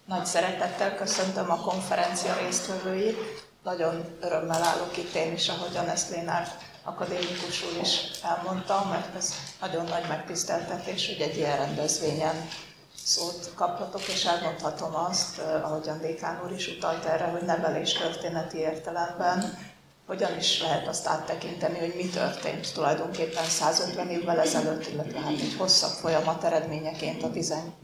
Nagy szeretettel köszöntöm a konferencia résztvevőit. Nagyon örömmel állok itt én is, ahogyan ezt Lénárd akadémikus úr is elmondta, mert ez nagyon nagy megtiszteltetés, hogy egy ilyen rendezvényen szót kaphatok, és elmondhatom azt, ahogyan dékán úr is utalt erre, hogy neveléstörténeti értelemben hogyan is lehet azt áttekinteni, hogy mi történt tulajdonképpen 150 évvel ezelőtt, illetve hát egy hosszabb folyamat eredményeként a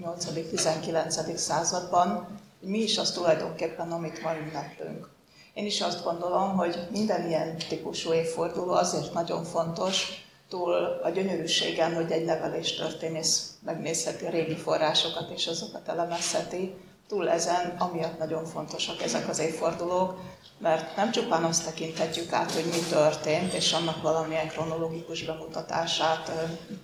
18.-19. században, hogy mi is az tulajdonképpen, amit ma ünneplünk. Én is azt gondolom, hogy minden ilyen típusú évforduló azért nagyon fontos, túl a gyönyörűségen, hogy egy neveléstörténész megnézheti a régi forrásokat és azokat elemezheti, túl ezen, amiatt nagyon fontosak ezek az évfordulók, mert nem csupán azt tekinthetjük át, hogy mi történt, és annak valamilyen kronológikus bemutatását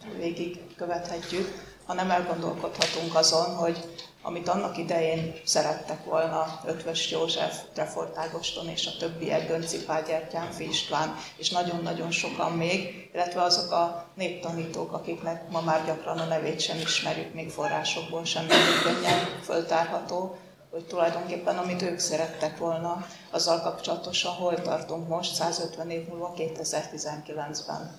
végig követhetjük, hanem elgondolkodhatunk azon, hogy amit annak idején szerettek volna Eötvös József, Trefort Ágoston és a többiek, Gönczi Pál, Gyertyánffy István, és nagyon-nagyon sokan még, illetve azok a néptanítók, akiknek ma már gyakran a nevét sem ismerjük, még forrásokból sem nagyon könnyen föltárható, hogy tulajdonképpen amit ők szerettek volna, azzal kapcsolatosan hol tartunk most, 150 év múlva, 2019-ben.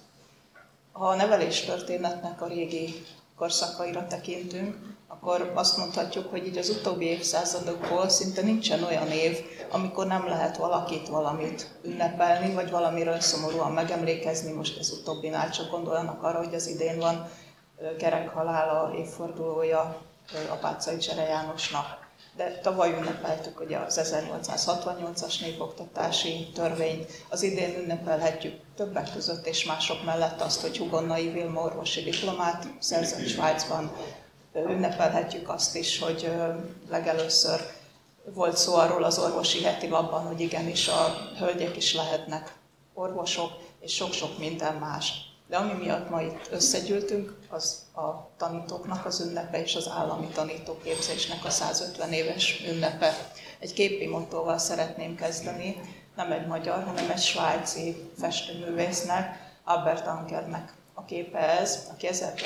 Ha a neveléstörténetnek a régi korszakaira tekintünk, akkor azt mondhatjuk, hogy így az utóbbi évszázadokból szinte nincsen olyan év, amikor nem lehet valakit, valamit ünnepelni, vagy valamiről szomorúan megemlékezni. Most ez utóbbinál csak gondoljanak arra, hogy az idén van kerek halála évfordulója Apáczai Csere Jánosnak. De tavaly ünnepeltük ugye az 1868-as népoktatási törvényt, az idén ünnepelhetjük többek között és mások mellett azt, hogy Hugonnai Vilma orvosi diplomát szerzett Svájcban. Ünnepelhetjük azt is, hogy legelőször volt szó arról az orvosi heti lapban, hogy igenis a hölgyek is lehetnek orvosok, és sok-sok minden más. De ami miatt ma itt összegyűltünk, az a tanítóknak az ünnepe és az állami tanítóképzésnek a 150 éves ünnepe. Egy képi mottóval szeretném kezdeni, nem egy magyar, hanem egy svájci festőművésznek, Albert Ankernek a képe ez, aki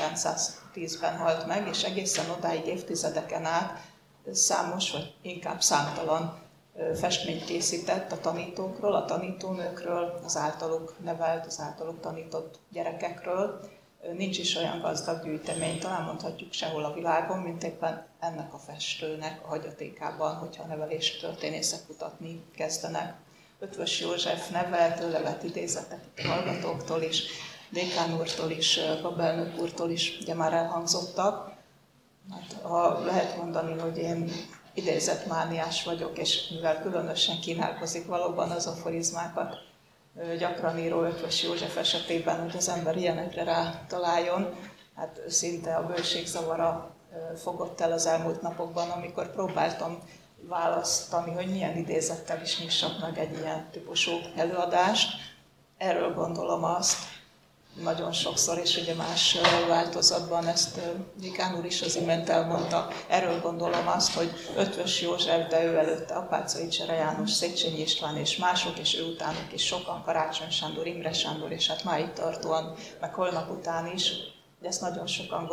1910-ben halt meg, és egészen odáig évtizedeken át számos, vagy inkább számtalan festményt készített a tanítókról, a tanítónőkről, az általuk nevelt, az általuk tanított gyerekekről. Nincs is olyan gazdag gyűjtemény, talán mondhatjuk sehol a világon, mint éppen ennek a festőnek a hagyatékában, hogyha a neveléstörténészek kutatni kezdenek. Eötvös József neve, tőle vett idézetek hallgatóktól is, dékán úrtól is, babelnök úrtól is ugye már elhangzottak. Hát, ha lehet mondani, hogy én idézetmániás vagyok, és mivel különösen kínálkozik valóban az aforizmákat gyakran író Eötvös József esetében, hogy az ember ilyenekre rátaláljon, hát szinte a bőségzavara fogott el az elmúlt napokban, amikor próbáltam választani, hogy milyen idézettel is nyissak meg egy ilyen típusú előadást. Erről gondolom azt, nagyon sokszor, és ugye más változatban ezt dékán úr is az imént elmondta, erről gondolom azt, hogy Eötvös József, de ő előtte Apáczai Csere János, Széchenyi István és mások, és ő utánuk is sokan, Karácsony Sándor, Imre Sándor, és hát máig tartóan, meg holnap után is, hogy ezt nagyon sokan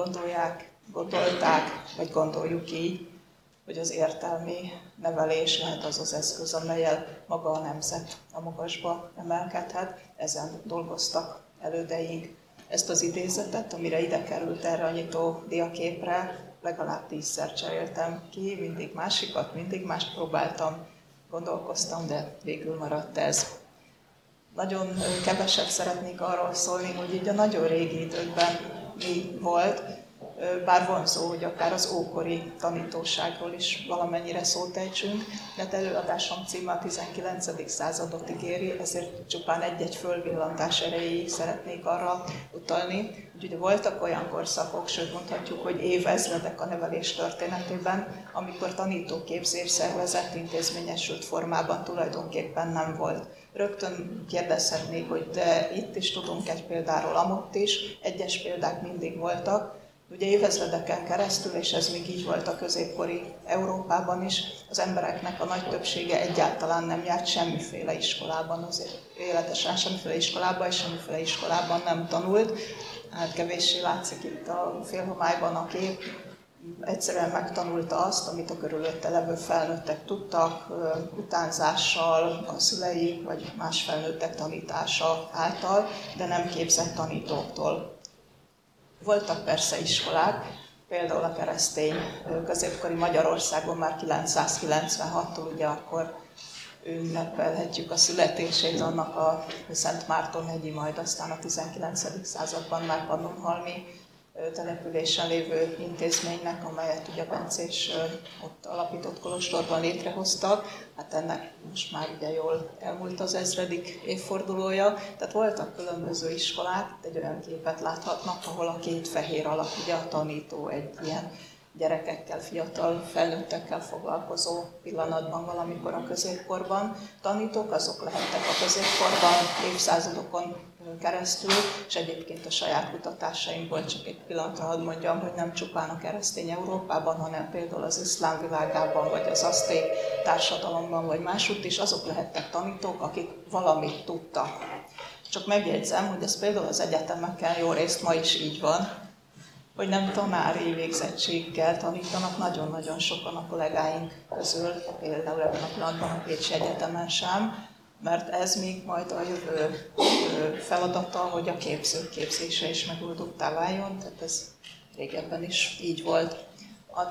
gondolták, vagy gondoljuk így, hogy az értelmi nevelés lehet az az eszköz, amellyel maga a nemzet a magasba emelkedhet, ezen dolgoztak elődeink. Ezt az idézetet, amire ide került erre a nyitó diaképre, legalább 10-szer cseréltem ki, mindig másikat, mindig mást próbáltam, gondolkoztam, de végül maradt ez. Nagyon keveset szeretnék arról szólni, hogy így a nagyon régi időkben mi volt, bár vonzó, hogy akár az ókori tanítóságról is valamennyire szót ejtsünk, de előadásom címe a 19. századot ígéri, ezért csupán egy-egy fölvillantás erejéig szeretnék arra utalni, hogy ugye voltak olyan korszakok, sőt mondhatjuk, hogy évezredek a nevelés történetében, amikor tanítóképzés szervezett intézményesült formában tulajdonképpen nem volt. Rögtön kérdezhetnék, hogy de itt is tudunk egy példáról, amott is, egyes példák mindig voltak. Ugye évezredeken keresztül, és ez még így volt a középkori Európában is, az embereknek a nagy többsége egyáltalán nem járt semmiféle iskolában, azért életesen semmiféle iskolában, és semmiféle iskolában nem tanult. Hát kevéssé látszik itt a félhomályban a kép, egyszerűen megtanulta azt, amit a körülötte levő felnőttek tudtak, utánzással, a szülei vagy más felnőttek tanítása által, de nem képzett tanítóktól. Voltak persze iskolák, például a keresztény középkori Magyarországon már 996-tól, ugye akkor ünnepelhetjük a születését annak a Szent Márton-hegyi, majd aztán a 19. században már Pannonhalmi településen lévő intézménynek, amelyet ugye Bencés ott alapított kolostorban létrehoztak. Hát ennek most már ugye jól elmúlt az 1000. évfordulója. Tehát voltak különböző iskolák, egy olyan képet láthatnak, ahol a két fehér alak, ugye a tanító egy ilyen gyerekekkel, fiatal felnőttekkel foglalkozó pillanatban valamikor a középkorban. Tanítók azok lehettek a középkorban évszázadokon keresztül, és egyébként a saját kutatásainkból csak egy pillanatra hadd mondjam, hogy nem csupán a keresztény Európában, hanem például az iszlám világában, vagy az azték társadalomban, vagy másutt is azok lehettek tanítók, akik valamit tudtak. Csak megjegyzem, hogy ez például az egyetemeken jó részt ma is így van, hogy nem tanári végzettséggel tanítanak, nagyon-nagyon sokan a kollégáink közül, például ebben a pillanatban a Pécsi Egyetemen sem, mert ez még majd a jövő feladata, hogy a képzők képzése is megoldottá váljon, tehát ez régebben is így volt. A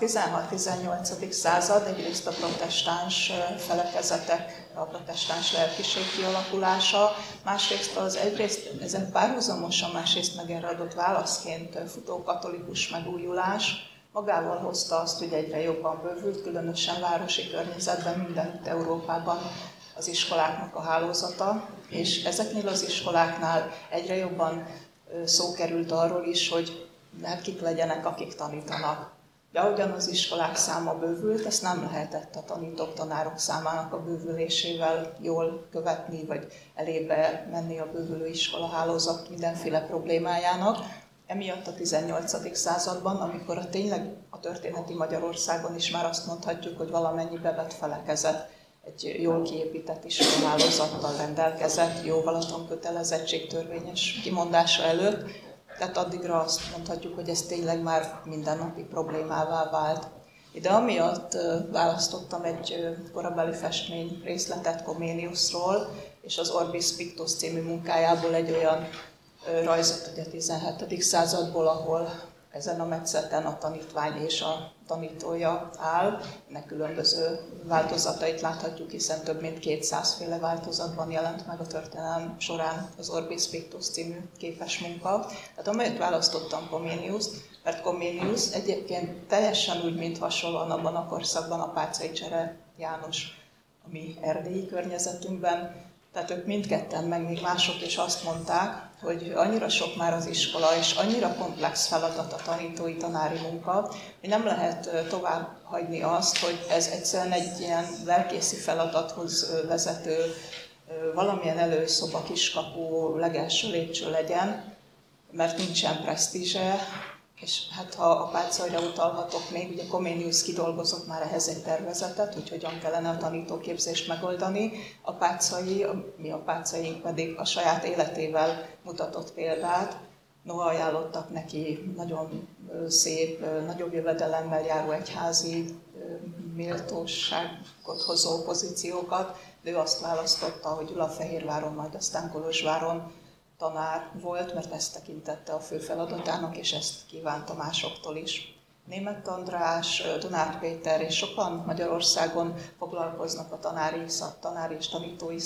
16-18. század egyrészt a protestáns felekezetek, a protestáns lelkiség kialakulása, másrészt egyrészt ezek párhuzamosan, másrészt meg erre adott válaszként futó katolikus megújulás magával hozta azt, hogy egyre jobban bővült, különösen városi környezetben, mindenütt Európában az iskoláknak a hálózata, és ezeknél az iskoláknál egyre jobban szó került arról is, hogy kik legyenek, akik tanítanak. De ahogyan az iskolák száma bővült, ezt nem lehetett a tanítók, tanárok számának a bővülésével jól követni, vagy elébe menni a bővülő iskolahálózat mindenféle problémájának. Emiatt a 18. században, amikor tényleg a történeti Magyarországon is már azt mondhatjuk, hogy valamennyi bevett felekezet egy jól kiépített iskolahálózattal rendelkezett, jóval a tankötelezettségtörvényes kimondása előtt, tehát addigra azt mondhatjuk, hogy ez tényleg már mindennapi problémává vált. Ide amiatt választottam egy korabeli festmény részletet Comeniusról, és az Orbis Pictus című munkájából egy olyan rajzot ugye a 17. századból, ahol ezen a metszeten a tanítvány és a tanítója áll. Ennek különböző változatait láthatjuk, hiszen több mint 200 féle változatban jelent meg a történelem során az Orbis Pictus című képes munka. Tehát amelyet választottam Comeniust, mert Comenius egyébként teljesen úgy, mint hasonlóan abban a korszakban a Páczai Csere János, a mi erdélyi környezetünkben. Tehát ők mindketten, meg még mások is azt mondták, hogy annyira sok már az iskola, és annyira komplex feladat a tanítói, tanári munka, hogy nem lehet tovább hagyni azt, hogy ez egyszerűen egy ilyen lelkészi feladathoz vezető valamilyen előszoba, kiskapu, legelső lépcső legyen, mert nincsen presztízse. És hát ha a Páczaira utalhatok még, ugye Comenius kidolgozott már ehhez egy tervezetet, hogy hogyan kellene a tanítóképzést megoldani. A Páczai, mi a Páczaink pedig a saját életével mutatott példát. Noha ajánlottak neki nagyon szép, nagyobb jövedelemmel járó egyházi méltóságot hozó pozíciókat, de ő azt választotta, hogy Gyulafehérváron, majd aztán Kolozsváron tanár volt, mert ezt tekintette a fő feladatának, és ezt kívánta másoktól is. Németh András, Donát Péter és sokan Magyarországon foglalkoznak a tanári és tanítói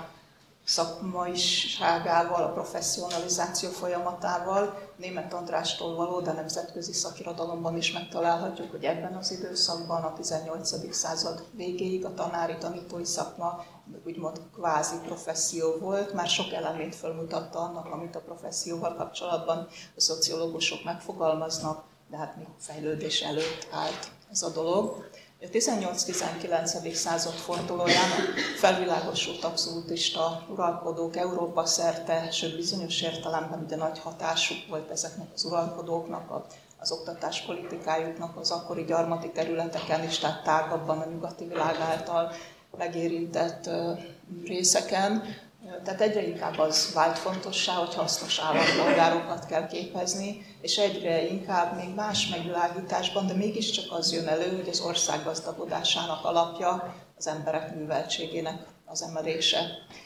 szakmaiságával, a professzionalizáció folyamatával. Németh Andrástól való, de nemzetközi szakirodalomban is megtalálhatjuk, hogy ebben az időszakban, a 18. század végéig a tanítói szakma úgymond kvázi professzió volt, már sok elemét felmutatta annak, amit a professzióval kapcsolatban a szociológusok megfogalmaznak, de hát még fejlődés előtt állt ez a dolog. A 18-19. század fordulóján felvilágosult abszolútista uralkodók Európa szerte, sőt bizonyos értelemben de nagy hatásuk volt ezeknek az uralkodóknak, az oktatáspolitikájuknak az akkori gyarmati területeken is, tehát tágabban a nyugati világ által megérintett részeken. Tehát egyre inkább az vált fontossá, hogy hasznos állampolgárokat kell képezni, és egyre inkább még más megvilágításban, de mégiscsak az jön elő, hogy az ország gazdagodásának alapja az emberek műveltségének az emelése.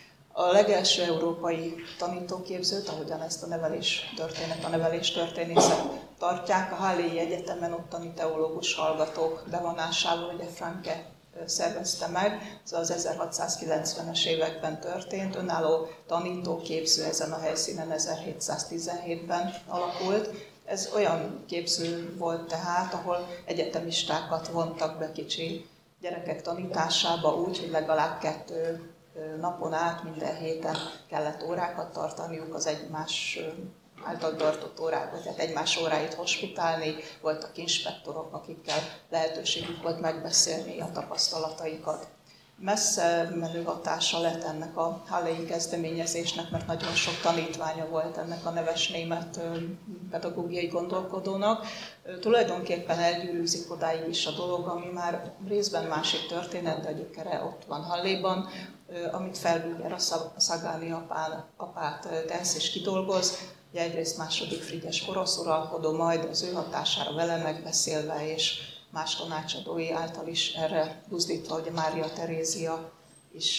A legelső európai tanítóképzőt, ahogyan ezt a neveléstörténészek tartják, a Hallei Egyetemen ottani teológus hallgatók bevonásával, ugye Franke szervezte meg, ez az 1690-es években történt, önálló tanítóképző ezen a helyszínen 1717-ben alakult. Ez olyan képző volt tehát, ahol egyetemistákat vontak be kicsi gyerekek tanításába úgy, hogy legalább 2 napon át, minden héten kellett órákat tartaniuk az egymás által tartott órákat, tehát egymás óráit hospitálni, voltak inspektorok, akikkel lehetőségük volt megbeszélni a tapasztalataikat. Messze menő hatása lett ennek a Hallei kezdeményezésnek, mert nagyon sok tanítványa volt ennek a neves német pedagógiai gondolkodónak. Tulajdonképpen elgyűrűzik odáig is a dolog, ami már részben másik történet, de a gyökere ott van Halleiban, amit Felbüger a szagáni apát tesz és kidolgoz. Ugye egyrészt második Frigyes porosz uralkodó, majd az ő hatására vele megbeszélve, és más tanácsadói által is erre buzdítva, hogy Mária Terézia is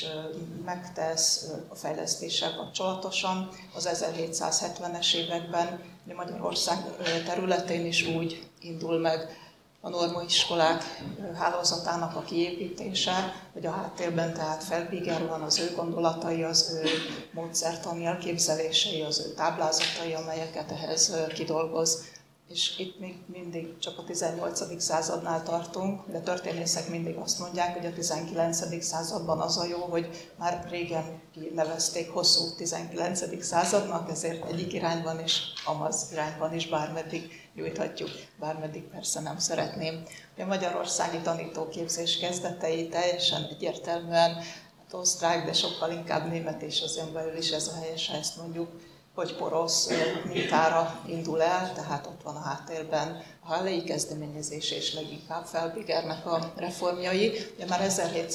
megtesz a fejlesztéssel kapcsolatosan. Az 1770-es években Magyarország területén is úgy indul meg a normaiskolák hálózatának a kiépítése, hogy a háttérben tehát Felbiger van, az ő gondolatai, az ő módszertani elképzelései, az ő táblázatai, amelyeket ehhez kidolgoz. És itt még mindig csak a 18. századnál tartunk, de történészek mindig azt mondják, hogy a 19. században az a jó, hogy már régen nevezték hosszú 19. századnak, ezért egyik irányban is, amaz irányban is bármeddig nyújthatjuk, bármeddig persze nem szeretném. A magyarországi tanítóképzés kezdetei teljesen egyértelműen osztrák, de sokkal inkább német, és azon belül is ez a helyes, ha ezt mondjuk, hogy porosz mintára indul el, tehát ott van a háttérben a Hallei kezdeményezés és leginkább Felbigernek a reformjai. Ugye már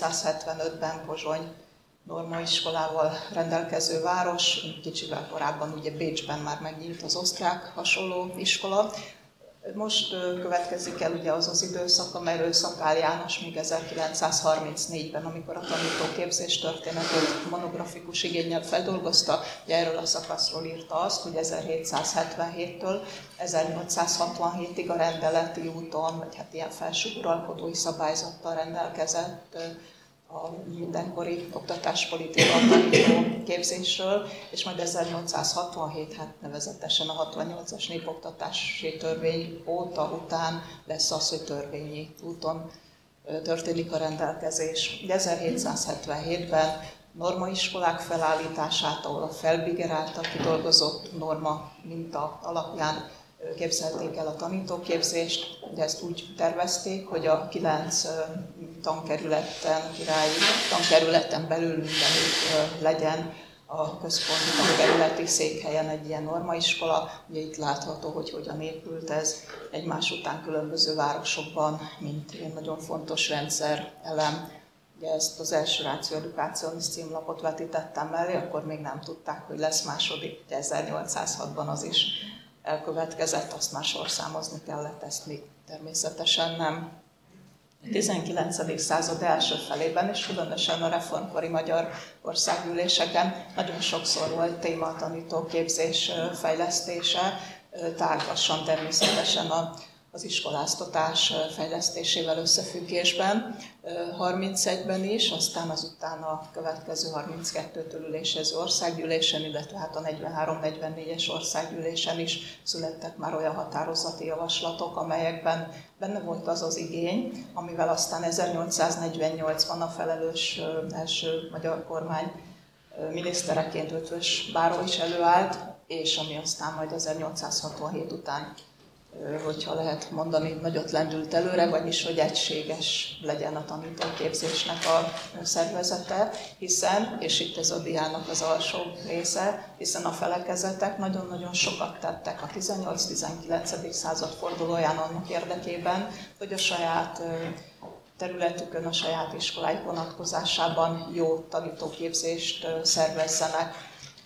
1775-ben Pozsony normaiskolával rendelkező város, kicsivel korábban ugye Bécsben már megnyílt az osztrák hasonló iskola. Most következik el ugye az az időszak, amelyről Szakál János még 1934-ben, amikor a tanítóképzés történetét monografikus igénnyel feldolgozta, ugye erről a szakaszról írta azt, hogy 1777-től 1867-ig a rendeleti úton, vagy hát ilyen felső uralkodói szabályzattal rendelkezett a mindenkori oktatáspolitika tanító képzésről, és majd 1867, hát nevezetesen a 68-as népoktatási törvény után lesz az, hogy törvényi úton történik a rendelkezés. 1777-ben normaiskolák felállítását, ahol a Felbiger által kidolgozott norma minta alapján képzelték el a tanítóképzést. Ugye ezt úgy tervezték, hogy a 9 királyi tankerületen belül mindenütt legyen a központi tankerületi székhelyen egy ilyen normaiskola. Ugye itt látható, hogy hogyan épült ez egymás után különböző városokban, mint egy nagyon fontos rendszerelem. Ugye ezt az első Ratio Educationis címlapot vetítettem mellé, akkor még nem tudták, hogy lesz második, 1806-ban az is elkövetkezett, azt már sorszámozni kellett, ezt még természetesen nem. A 19. század első felében, és különösen a reformkori magyar országgyűléseken nagyon sokszor volt téma a tanítóképzés fejlesztése, tárgyasan természetesen az iskoláztatás fejlesztésével összefüggésben. 31-ben is, aztán azután a következő 32-től ülésező országgyűlésen, illetve hát a 43-44-es országgyűlésen is születtek már olyan határozati javaslatok, amelyekben benne volt az az igény, amivel aztán 1848-ban a felelős első magyar kormány minisztereként Ötvös báró is előállt, és ami aztán majd 1867 után, hogyha lehet mondani, nagyot lendült előre, vagyis hogy egységes legyen a tanítóképzésnek a szervezete, hiszen, és itt ez a diának az alsó része, hiszen a felekezetek nagyon-nagyon sokat tettek a 18-19. Század fordulóján annak érdekében, hogy a saját területükön, a saját iskoláik vonatkozásában jó tanítóképzést szervezzenek.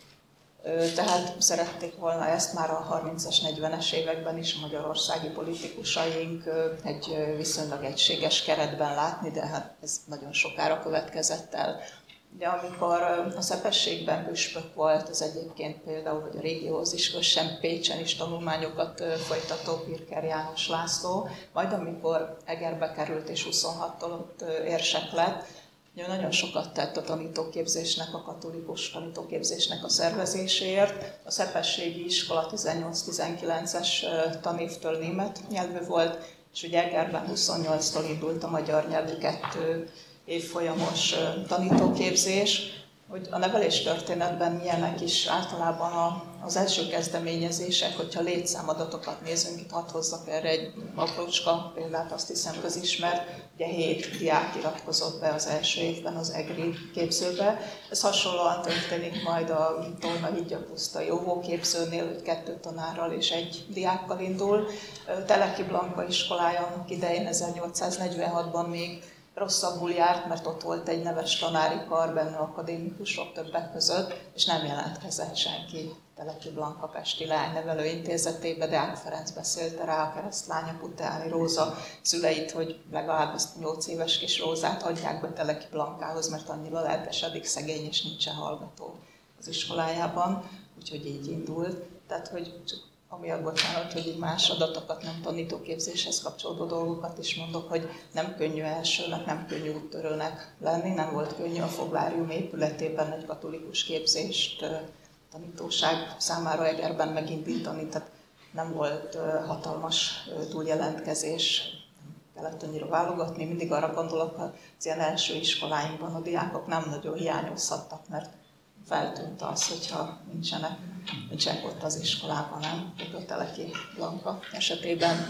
Tehát szerették volna ezt már a 30-as, 40-es években is magyarországi politikusaink egy viszonylag egységes keretben látni, de hát ez nagyon sokára következett el. Ugye amikor a Szepességben püspök volt, az egyébként például, hogy a régióhoz is kössen, Pécsen is tanulmányokat folytató Pirker János László, majd amikor Egerbe került és 26-tól ott érsek lett, ugye nagyon sokat tett a tanítóképzésnek, a katolikus tanítóképzésnek a szervezéséért. A Szepességi iskola 18-19-es tanévtől német nyelvű volt, és ugye Egerben 28-tól indult a magyar nyelvű 2 évfolyamos tanítóképzés. Hogy a neveléstörténetben milyenek is általában az első kezdeményezések, hogyha létszámadatokat nézünk, itt hadd hozzak erre egy aprócska példát, azt hiszem közismert, ugye 7 diák iratkozott be az első évben az EGRI képzőbe. Ez hasonlóan történik majd a Torna-Hídja-Pusztai óvóképzőnél, hogy 2 tanárral és 1 diákkal indul. Teleki Blanka iskolája annak idején 1846-ban még rosszabbul járt, mert ott volt egy neves tanári kar, benne akadémikusok többek között, és nem jelentkezett senki Teleki Blanka pesti leánynevelő intézetébe, Deák Ferenc beszélte rá a keresztlánya Puteáni Róza szüleit, hogy legalább ezt 8 éves kis Rózát adják be Teleki Blankához, mert annyira lelkesedik, szegény és nincsen hallgató az iskolájában, úgyhogy így indult. Tehát, hogy csak amiatt bocsánat, hogy így más adatokat, nem tanítóképzéshez kapcsolódó dolgokat is mondok, hogy nem könnyű elsőnek, nem könnyű úttörőnek lenni, nem volt könnyű a Foglárium épületében egy katolikus képzést tanítóság számára Egerben megindítani, tehát nem volt hatalmas túljelentkezés, nem kellett annyira válogatni, mindig arra gondolok, az ilyen első iskoláinkban a diákok nem nagyon hiányozhattak, mert feltűnt az, hogyha nincsenek ott az iskolában, nem? A Teleki Blanka esetében.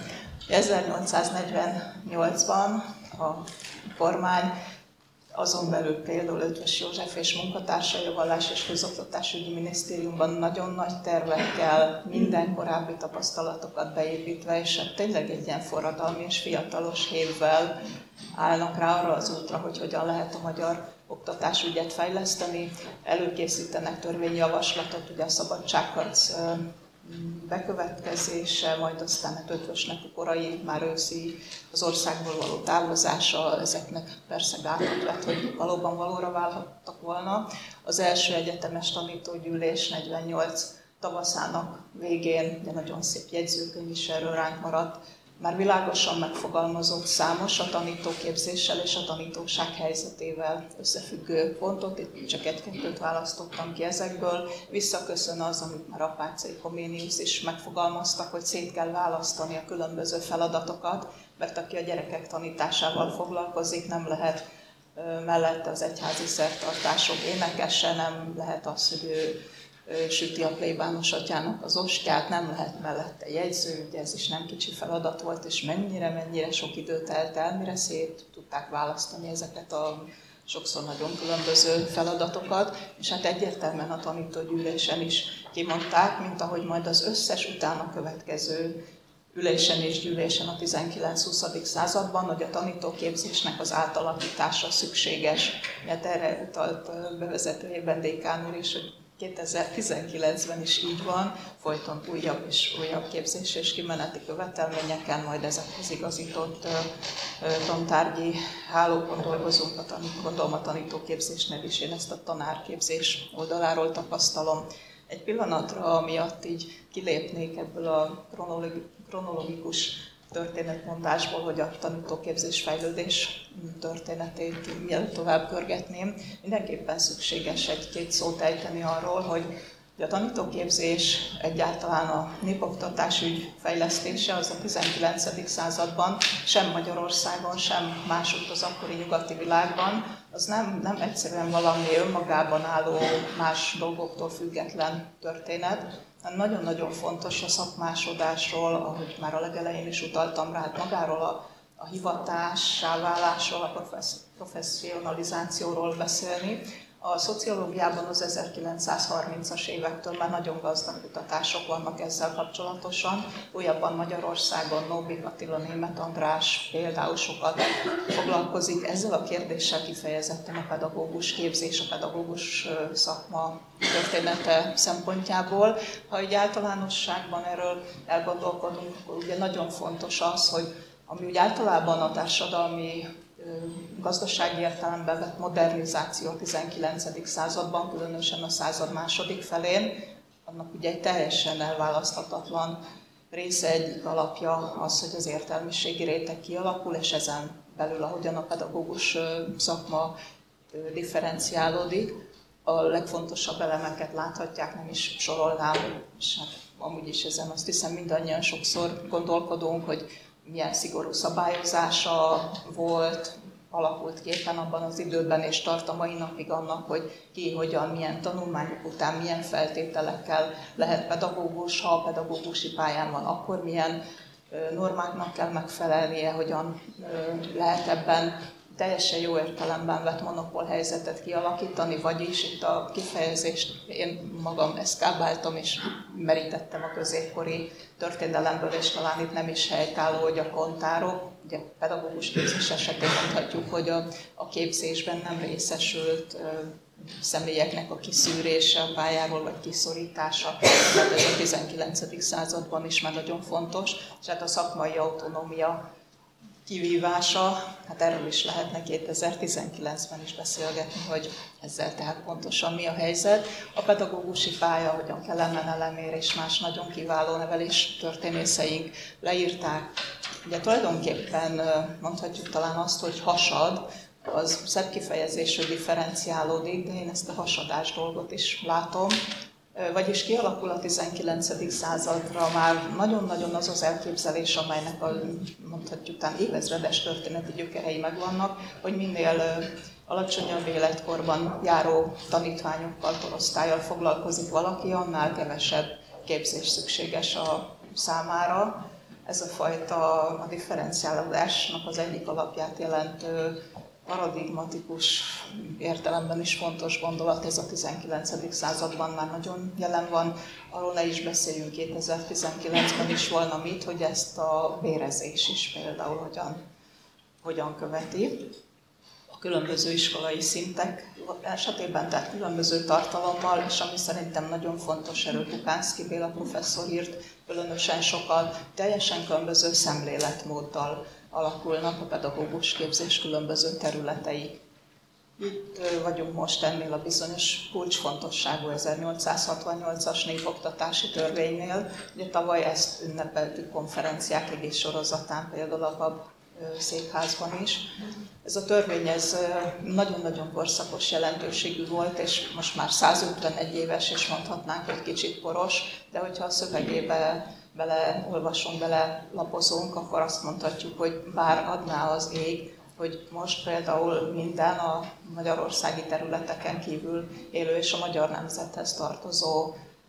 1848-ban a kormány, azon belül például Eötvös József és munkatársai a Vallás és Közoktatásügyi Minisztériumban nagyon nagy tervekkel, minden korábbi tapasztalatokat beépítve, és tényleg egy ilyen forradalmi és fiatalos hévvel állnak rá arra az útra, hogy hogyan lehet a magyar oktatásügyet fejleszteni, előkészítenek törvényjavaslatot, ugye a szabadságharc bekövetkezése, majd aztán Eötvösnek a korai, már őszi az országból való távozása, ezeknek persze gátat lett, hogy valóban valóra válhattak volna. Az első egyetemes tanítógyűlés 48 tavaszának végén, de nagyon szép jegyzőkönyv is erről ránk maradt, már világosan megfogalmazott számos a tanítóképzéssel és a tanítóság helyzetével összefüggő pontot, itt csak egy-kettőt választottam ki ezekből. Visszaköszön az, amit már Apáczai Koménius is megfogalmaztak, hogy szét kell választani a különböző feladatokat, mert aki a gyerekek tanításával foglalkozik, nem lehet mellette az egyházi szertartások énekese, nem lehet az, hogy ő süti a plébános atyának az ostját, nem lehet mellette jegyző, ugye ez is nem kicsi feladat volt, és mennyire sok időt telt el, mire szét tudták választani ezeket a sokszor nagyon különböző feladatokat, és hát egyértelműen a tanítógyűlésen is kimondták, mint ahogy majd az összes utána következő ülésen és gyűlésen a 19-20. században, hogy a tanítóképzésnek az átalakítása szükséges. Mert erre utalt bevezetőjében Dékán úr is, hogy 2019-ben is így van, folyton újabb és újabb képzés és kimeneti követelményeken, majd ezekhez igazított tantárgyi hálókon dolgozunk, gondolom a tanítóképzésnél is én ezt a tanárképzés oldaláról tapasztalom. Egy pillanatra, amiatt így kilépnék ebből a kronológikus történetmondásból, hogy a tanítóképzés fejlődés történetét mielőtt tovább pörgetném, mindenképpen szükséges egy-két szót ejteni arról, hogy a tanítóképzés, egyáltalán a népoktatásügy fejlesztése az a 19. században sem Magyarországon, sem másutt az akkori nyugati világban, az nem egyszerűen valami önmagában álló, más dolgoktól független történet, hanem nagyon-nagyon fontos a szakmásodásról, ahogy már a legelején is utaltam rá, magáról a hivatássá válásról, a professzionalizációról beszélni, A szociológiában az 1930-as évektől már nagyon gazdag kutatások vannak ezzel kapcsolatosan. Újabban Magyarországon Nóbik Attila, Németh András például sokat foglalkozik ezzel a kérdéssel, kifejezetten a pedagógus képzés, a pedagógus szakma története szempontjából. Ha egy általánosságban erről elgondolkodunk, akkor ugye nagyon fontos az, hogy ami úgy általában a társadalmi gazdasági értelemben vett modernizáció a 19. században, különösen a század második felén, annak ugye egy teljesen elválaszthatatlan része, egyik alapja az, hogy az értelmiségi réteg kialakul, és ezen belül, ahogyan a pedagógus szakma differenciálódik, a legfontosabb elemeket láthatják, nem is sorolnám, és hát amúgy is ezen azt hiszem mindannyian sokszor gondolkodunk, hogy milyen szigorú szabályozása volt, alakult ki éppen abban az időben, és tart a mai napig annak, hogy ki, hogyan, milyen tanulmányok után, milyen feltételekkel lehet pedagógus, ha a pedagógusi pályán van, akkor milyen normáknak kell megfelelnie, hogyan lehet ebben teljesen jó értelemben vett monopól helyzetet kialakítani, vagyis itt a kifejezést én magam eszkábáltam és merítettem a középkori történelemből, és talán itt nem is helytálló, hogy a kontárok, ugye pedagógus képzés esetén mondhatjuk, hogy a képzésben nem részesült személyeknek a kiszűrése a pályáról, vagy kiszorítása, mert ez a 19. században is már nagyon fontos, és hát a szakmai autonómia kivívása, hát erről is lehetne 2019-ben is beszélgetni, hogy ezzel tehát pontosan mi a helyzet. A pedagógusi pálya, ahogyan Kelemen Elemér és más nagyon kiváló nevelés történészeink leírták. Ugye tulajdonképpen mondhatjuk talán azt, hogy hasad, az szebb kifejezésű differenciálódik, de én ezt a hasadás dolgot is látom. Vagyis kialakul a 19. századra már nagyon-nagyon az az elképzelés, amelynek a, mondhatjuk talán évezredes történeti gyökerei megvannak, hogy minél alacsonyabb életkorban járó tanítványokkal, korosztállyal foglalkozik valaki, annál kevesebb képzés szükséges a számára. Ez a fajta a differenciálódásnak az egyik alapját jelentő paradigmatikus értelemben is fontos gondolat, ez a 19. században már nagyon jelen van. Arról ne is beszéljünk, 2019-ben is volna mit, hogy ezt a bérezés is például hogyan követi. A különböző iskolai szintek esetében, tehát különböző tartalommal, és ami szerintem nagyon fontos, erről Bukánszky Béla professzor írt különösen sokat, teljesen különböző szemléletmóddal alakulnak a pedagógus képzés különböző területei. Itt vagyunk most ennél a bizonyos kulcsfontosságú 1868-as népoktatási törvénynél. Ugye tavaly ezt ünnepeltük konferenciák egész sorozatán, például a BAB székházban is. Ez a törvény ez nagyon-nagyon korszakos jelentőségű volt, és most már 151 éves, és mondhatnánk, hogy kicsit poros, de hogyha a szövegébe beleolvasunk, belelapozunk, akkor azt mondhatjuk, hogy bár adná az ég, hogy most például minden a magyarországi területeken kívül élő és a magyar nemzethez tartozó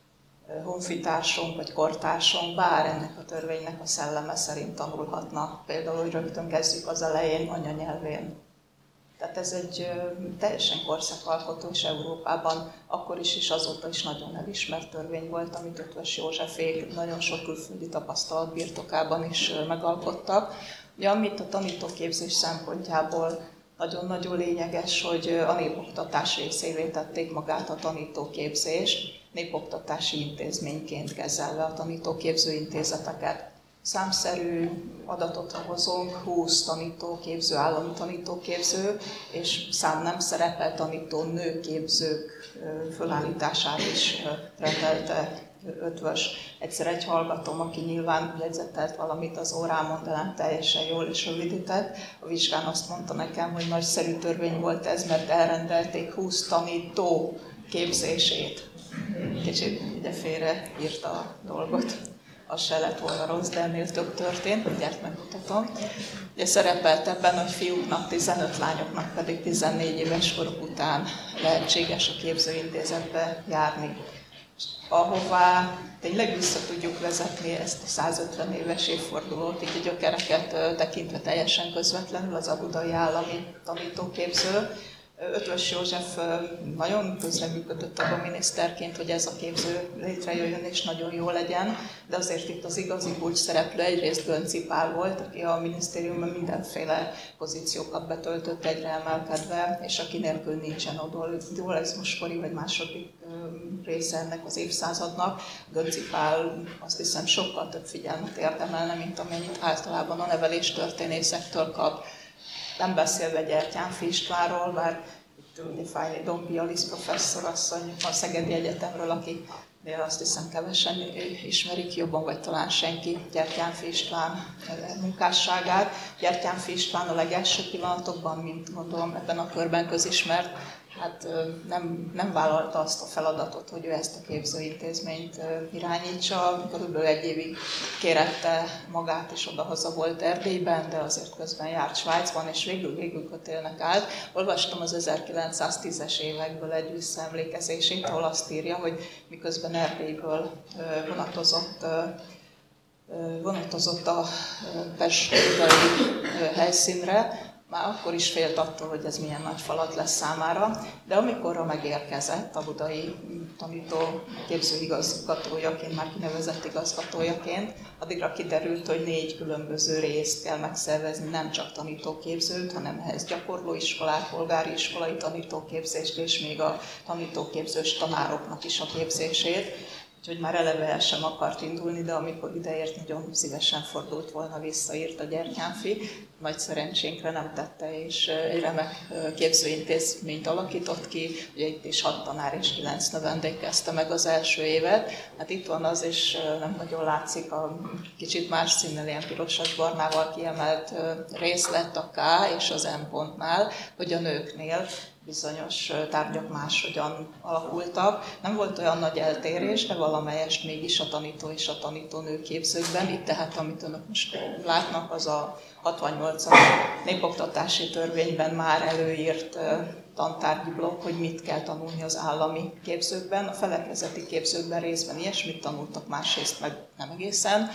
honfitársunk vagy kortársunk, bár ennek a törvénynek a szelleme szerint tanulhatna, például, hogy rögtön kezdjük az elején anyanyelvén. Tehát ez egy teljesen korszakalkotó, és Európában akkor is azóta is nagyon elismert törvény volt, amit Eötvös Józsefék nagyon sok külföldi tapasztalat birtokában is megalkottak. Ugye, amit a tanítóképzés szempontjából nagyon-nagyon lényeges, hogy a népoktatás részévé tették magát a tanítóképzést, népoktatási intézményként kezelve a tanítóképző intézeteket. Számszerű adatot hozunk, 20 tanítóképző, állami tanítóképző, és szám nem szerepel tanító nőképzők fölállítását is rendelte Eötvös. Egyszer egy hallgatom, aki nyilván jegyzetelt valamit az órámon, de nem teljesen jól és rövidített. A vizsgán azt mondta nekem, hogy nagyszerű törvény volt ez, mert elrendelték 20 tanító képzését. Kicsit ugye félre írta a dolgot. Az se lett volna rossz, de ennél több történt, mindjárt megmutatom. Ugye szerepelt ebben, hogy fiúknak 15, lányoknak pedig 14 éves koruk után lehetséges a képzőintézetbe járni. Ahová tényleg vissza tudjuk vezetni ezt a 150 éves évfordulót, így a gyökereket tekintve teljesen közvetlenül az a Budai Állami Tanítóképző. Ötvös József nagyon közreműködött abban miniszterként, hogy ez a képző létrejöjjön és nagyon jó legyen, de azért itt az igazi kulcs szereplő egyrészt Gönczi Pál volt, aki a minisztériumban mindenféle pozíciókat betöltött egyre emelkedve, és aki nélkül nincsen a dualizmuskori vagy második része ennek az évszázadnak. Gönczi Pál azt hiszem sokkal több figyelmet érdemelne, mint amennyit általában a neveléstörténészektől kap. Nem beszélve Gyertyánfi Istvánról, bár itt ülni Fájni Dombi Alisz professzorasszony a Szegedi Egyetemről, aki azt hiszem kevesen ismerik jobban, vagy talán senki Gyertyánfi István munkásságát. Gyertyánfi István a legelső pillanatokban, mint gondolom ebben a körben közismert, hát nem vállalta azt a feladatot, hogy ő ezt a képzőintézményt irányítsa. Körülbelül 1 évig kérette magát, és odahaza volt Erdélyben, de azért közben járt Svájcban, és végül Kötélnek állt. Olvastam az 1910-es évekből egy visszaemlékezését, ahol azt írja, hogy miközben Erdélyből vonatozott a pest-budai helyszínre, már akkor is félt attól, hogy ez milyen nagy falat lesz számára, de amikorra megérkezett a budai tanítóképző igazgatójaként, már kinevezett igazgatójaként, addigra kiderült, hogy 4 különböző részt kell megszervezni, nem csak tanítóképzőt, hanem ehhez gyakorlóiskolát, polgári iskolai tanítóképzést, és még a tanítóképzős tanároknak is a képzését. Úgyhogy már eleve el sem akart indulni, de amikor ideért, nagyon szívesen fordult volna vissza, írt a Gyertyánfi. Nagy szerencsénkre nem tette, és egy remek képzőintézményt alakított ki. Ugye itt is 6 tanár és 9 növendék kezdte meg az első évet. Hát itt van az, és nem nagyon látszik a kicsit más színnel, ilyen pirosas-barnával kiemelt részlet a K és az M pontnál, hogy a nőknél bizonyos tárgyak máshogyan alakultak. Nem volt olyan nagy eltérés, de valamelyest mégis a tanító és a tanítónő képzőkben. Itt tehát, amit önök most látnak, az a 68-as népoktatási törvényben már előírt tantárgyi blokk, hogy mit kell tanulni az állami képzőkben. A felekezeti képzőkben részben ilyesmit tanultak, másrészt meg nem egészen.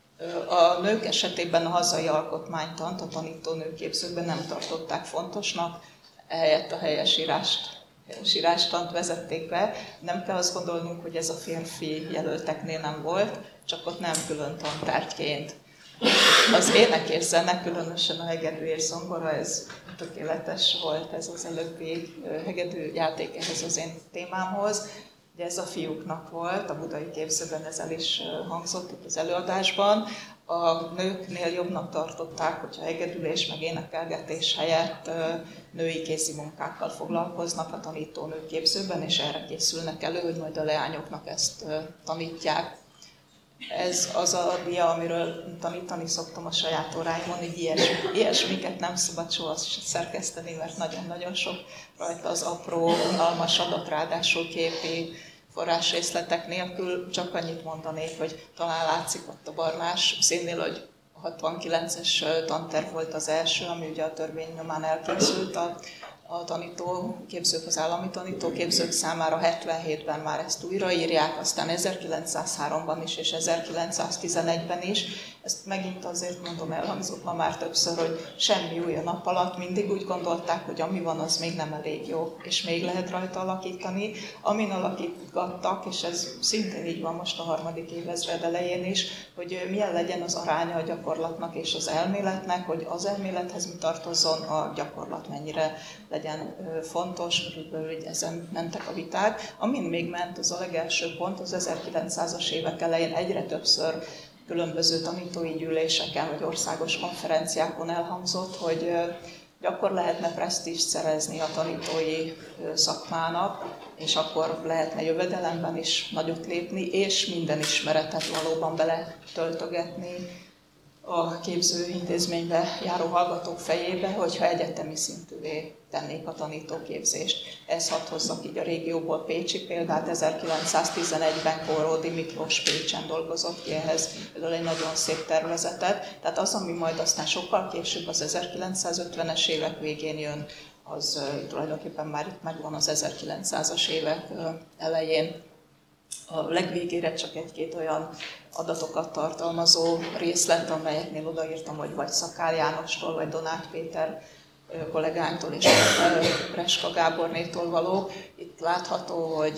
A nők esetében a hazai alkotmánytant a tanítónőképzőkben nem tartották fontosnak, ehelyett a helyesírástant vezették be. Nem kell azt gondolnunk, hogy ez a férfi jelölteknél nem volt, csak ott nem külön tantárgyként. Az ének és zene, különösen a hegedű és zongora, ez tökéletes volt, ez az előbbi hegedű játék ehhez az én témámhoz. Ugye ez a fiúknak volt, a budai képzőben ez el is hangzott itt az előadásban. A nőknél jobbnak tartották, hogyha hegedülés meg énekelgetés helyett női kézi munkákkal foglalkoznak a tanítónők képzőben, és erre készülnek elő, hogy majd a leányoknak ezt tanítják. Ez az a dia, amiről tanítani szoktam a saját óráimon, így ilyesmiket nem szabad soha szerkeszteni, mert nagyon-nagyon sok rajta az apró, unalmas adat, ráadásul képi forrásrészletek nélkül. Csak annyit mondanék, hogy talán látszik ott a barnás színnél, hogy a 69-es tanterv volt az első, ami ugye a törvény nyomán elkészült a tanítóképzők, az állami tanítóképzők számára. 77-ben már ezt újraírják, aztán 1903-ban is és 1911-ben is. Ezt megint azért mondom, elhangzott ma már többször, hogy semmi új a nap alatt, mindig úgy gondolták, hogy ami van, az még nem elég jó, és még lehet rajta alakítani. Amin alakítgattak, és ez szintén így van most a 3. évezred elején is, hogy milyen legyen az aránya a gyakorlatnak és az elméletnek, hogy az elmélethez mi tartozzon, a gyakorlat mennyire legyen fontos, körülbelül ezen mentek a viták. Amin még ment, az a legelső pont, az 1900-as évek elején egyre többször különböző tanítói gyűléseken vagy országos konferenciákon elhangzott, hogy akkor lehetne presztízst szerezni a tanítói szakmának, és akkor lehetne jövedelemben is nagyot lépni, és minden ismeretet valóban beletöltögetni a képzőintézménybe járó hallgatók fejébe, hogyha egyetemi szintűvé tennék a tanítóképzést. Ez hadd hozzak így a régióból pécsi példát. 1911-ben Kóródi Miklós Pécsen dolgozott ki ehhez például egy nagyon szép tervezetet. Tehát az, ami majd aztán sokkal később, az 1950-es évek végén jön, az tulajdonképpen már itt megvan az 1900-as évek elején. A legvégére csak egy-két olyan adatokat tartalmazó részlet, amelyeknél odaírtam, hogy vagy Szakál Jánostól, vagy Donát Péter kollégánktól és Reska Gábornétól való. Itt látható, hogy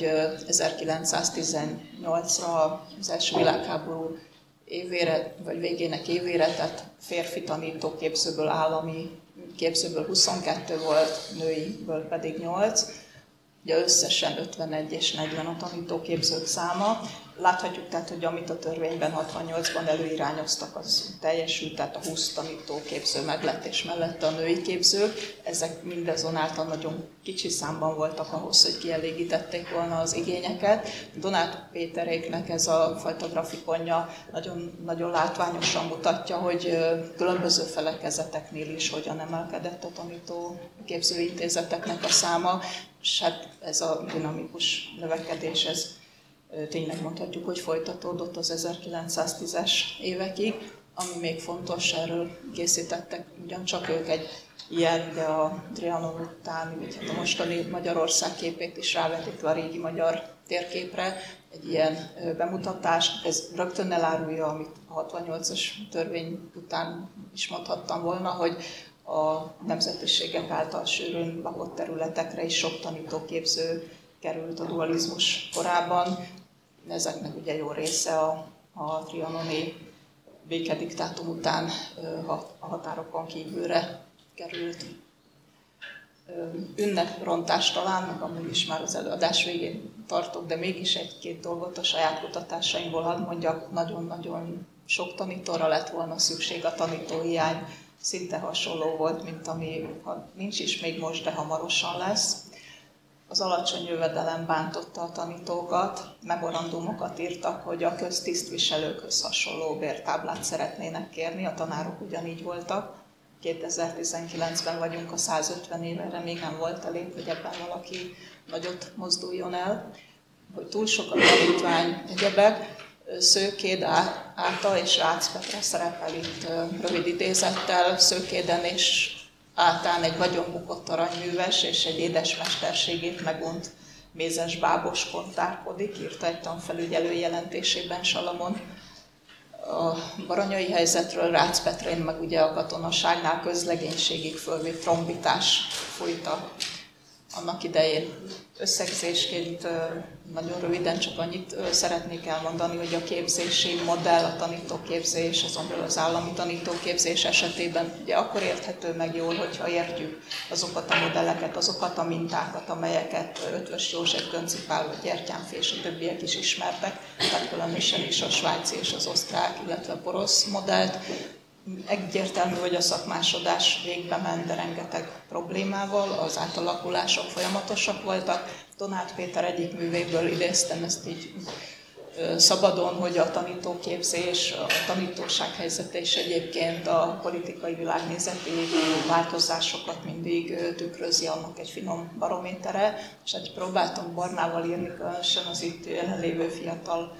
1918-ra az első világháború évére, vagy végének évére, tehát férfi tanítóképzőből, állami képzőből 22 volt, nőiből pedig 8. Ugye összesen 51 és 40 a tanítóképzők száma. Láthatjuk tehát, hogy amit a törvényben 68-ban előirányoztak, az teljesült, tehát a 20 tanítóképző meglett és mellette a női képzők. Ezek mindazonáltal nagyon kicsi számban voltak ahhoz, hogy kielégítették volna az igényeket. Donát Péteréknek ez a fajta grafikonja nagyon, nagyon látványosan mutatja, hogy különböző felekezeteknél is hogyan emelkedett a tanítóképzőintézeteknek a száma, és hát ez a dinamikus növekedés, ez tényleg mondhatjuk, hogy folytatódott az 1910-es évekig. Ami még fontos, erről készítettek ugyancsak ők egy ilyen, de a Trianon utáni, vagy hát a mostani Magyarország képét is rávetítve a régi magyar térképre, egy ilyen bemutatást. Ez rögtön elárulja, amit a 68-as törvény után is mondhattam volna, hogy a nemzetiségek által sűrűn lakott területekre is sok tanítóképző került a dualizmus korában. Ezeknek ugye jó része a trianoni békediktátum után a határokon kívülre került. Ünneprontást talán, meg amúgy is már az előadás végén tartok, de mégis egy-két dolgot a saját kutatásaimból hadd mondjak. Nagyon-nagyon sok tanítóra lett volna szükség, a tanítóhiány szinte hasonló volt, mint ami nincs is még most, de hamarosan lesz. Az alacsony jövedelem bántotta a tanítókat, memorandumokat írtak, hogy a köztisztviselőkhöz hasonló bértáblát szeretnének kérni, a tanárok ugyanígy voltak. 2019-ben vagyunk, a 150 évre még nem volt elég, hogy ebben valaki nagyot mozduljon el. Hogy túl sok a tanítvány, egyebek. Szőkéd, Áta és Rácz Petre szerepel itt rövid idézettel. Szőkéden és Átán egy vagyonbukott aranyműves és egy édesmesterségét megunt mézes bábos kontárkodik, írta egy tanfelügyelő jelentésében Salamon. A baranyai helyzetről Rácz Petrén meg ugye a katonaságnál közlegénységig fölvitt trombitás fújta annak idején. Összegzésként nagyon röviden csak annyit szeretnék elmondani, hogy a képzési modell, a tanítóképzés, azon belül az állami tanítóképzés esetében ugye akkor érthető meg jól, hogyha értjük azokat a modelleket, azokat a mintákat, amelyeket Eötvös József, Gönczy Pál vagy Gyertyánfi és a többiek is ismertek, tehát különösen is a svájci és az osztrák, illetve a porosz modellt. Egyértelmű, hogy a szakmásodás végbe ment, de rengeteg problémával, az átalakulások folyamatosak voltak. Donát Péter egyik művéből idéztem ezt így szabadon, hogy a tanítóképzés, a tanítóság helyzete is egyébként a politikai világnézeti változásokat mindig tükrözi, annak egy finom barométere, és hát próbáltam barnával írni, különösen az itt jelenlévő fiatal,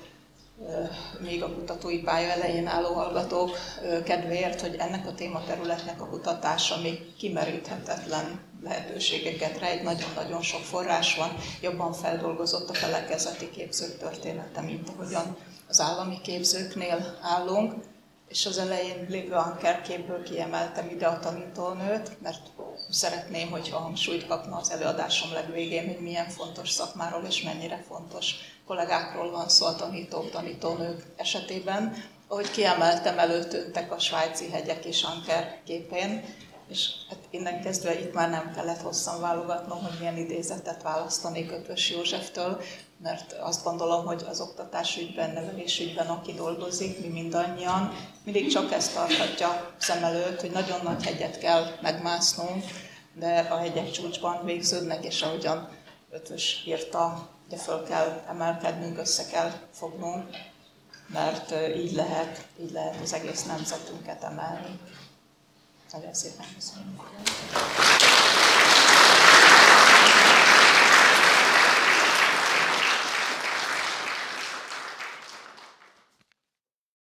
még a kutatói pálya elején álló hallgatók kedvéért, hogy ennek a tématerületnek a kutatása még kimeríthetetlen lehetőségeket rejt, nagyon-nagyon sok forrás van, jobban feldolgozott a felekezeti képzők története, mint ahogyan az állami képzőknél állunk. És az elején lévő Anker képből kiemeltem ide a tanítónőt, mert szeretném, hogyha hangsúlyt kapna az előadásom legvégén, hogy milyen fontos szakmáról és mennyire fontos kollégákról van szó a tanítók, tanítónők esetében. Ahogy kiemeltem, előtűntek a svájci hegyek és Anker képén, és hát innen kezdve itt már nem kellett hosszan válogatnom, hogy milyen idézetet választanék Eötvös Józseftől, mert azt gondolom, hogy az oktatásügyben, nevelésügyben, aki dolgozik, mi mindannyian, mindig csak ezt tarthatja szem előtt, hogy nagyon nagy hegyet kell megmásznunk, de a hegyek csúcsban végződnek, és ahogyan Eötvös írta, ugye föl kell emelkednünk, össze kell fognunk, mert így lehet az egész nemzetünket emelni. Nagyon szépen köszönöm.